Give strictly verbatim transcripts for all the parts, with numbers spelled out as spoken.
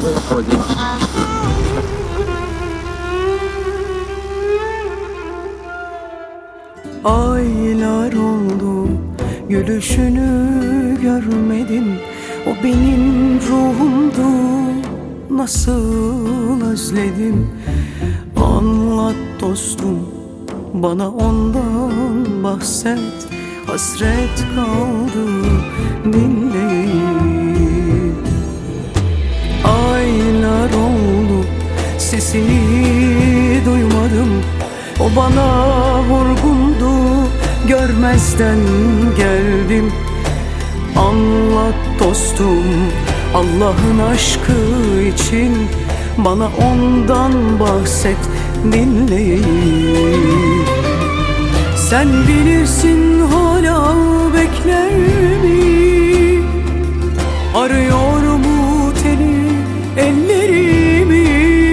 Aylar oldu, gülüşünü görmedim. O benim ruhumdu, nasıl özledim. Anlat dostum, bana ondan bahset. Hasret kaldı dinleyip. Aylar oldu, sesini duymadım. O bana vurgundu, görmezden geldim. Anlat dostum, Allah'ın aşkı için bana ondan bahset, dinleyeyim. Sen bilirsin hala bekler mi? Arıyor mu teni ellerimi?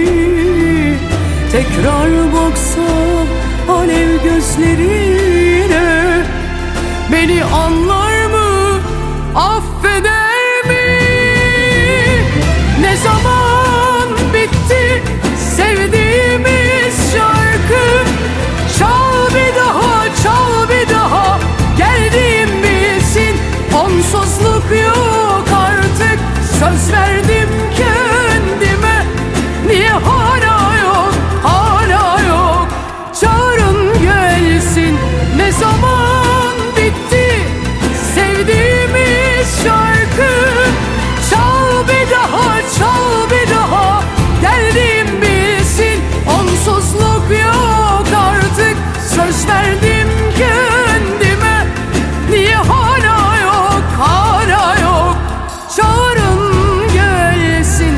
Tekrar baksam alev gözlerine, beni anlar mı, affeder mi? Ne zaman bitti sevdiğimiz şarkı? Çal bir daha, çal bir daha, geldiğim bilsin. Onsuzluk yok artık, söz verdim kendime. Niye hala yok, hala yok? Çağırın gelsin. Ne zaman bitti sevdiğimiz şarkı? Çal bir daha, çal bir daha, geldiğim bilsin. Onsuzluk yok artık, söz verdim kendime. Niye hala yok, hala yok? Çağırın gelsin.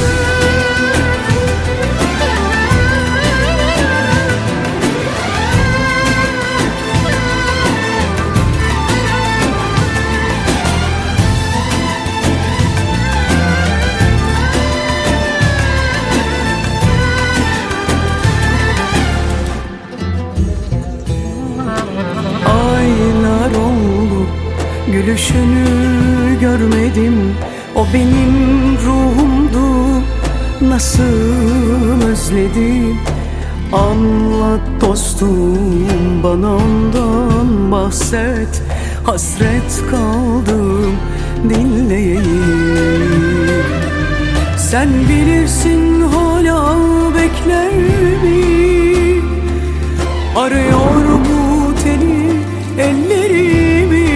Aylar oldu, gülüşünü görmedim. O benim ruhumdu, nasıl özledim. Anlat dostum, bana ondan bahset. Hasret kaldım dinleyeyim. Sen bilirsin hala bekler mi? Arıyor mu teni ellerimi?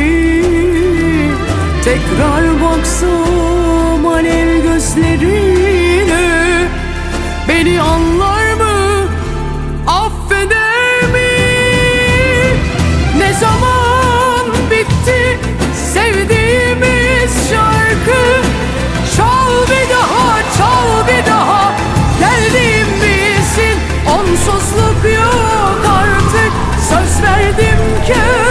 Tekrar baksam alev gözlerine, beni anlar mı, affeder mi? Ne zaman bitti sevdiğimiz şarkı? Çal bir daha, çal bir daha, geldiğim bilsin. Onsuzluk yok artık, söz verdim ki